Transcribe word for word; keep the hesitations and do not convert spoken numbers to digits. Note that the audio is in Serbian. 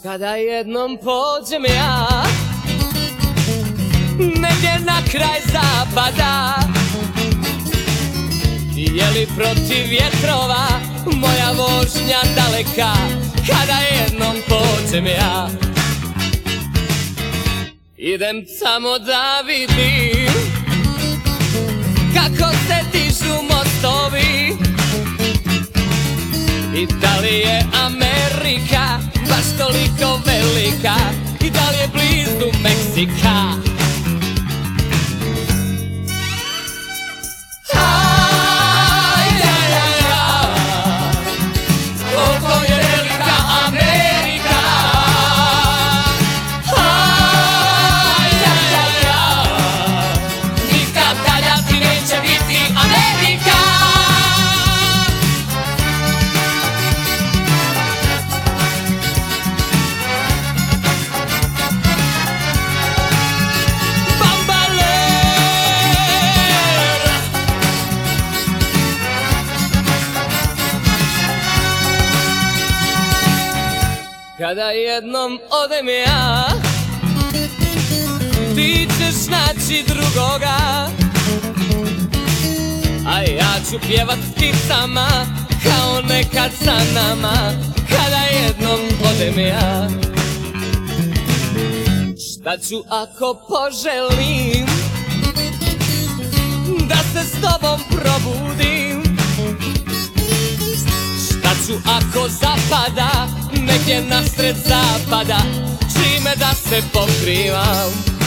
Kada jednom pođem ja negdje na kraj zapada, je li protiv vjetrova moja vožnja daleka? Kada jednom pođem ja, idem samo da vidim kako se dižu mostovi i da li je Amerika baš toliko velika i da li je blizu Meksika. Kada jednom odem ja, ti ćeš naći drugoga, a ja ću pjevat pticama kao nekad sa nama. Kada jednom odem ja, šta ću ako poželim da se s tobom probudim? Šta ću ako zapada negdje nasred zapada, čime da se pokrivam?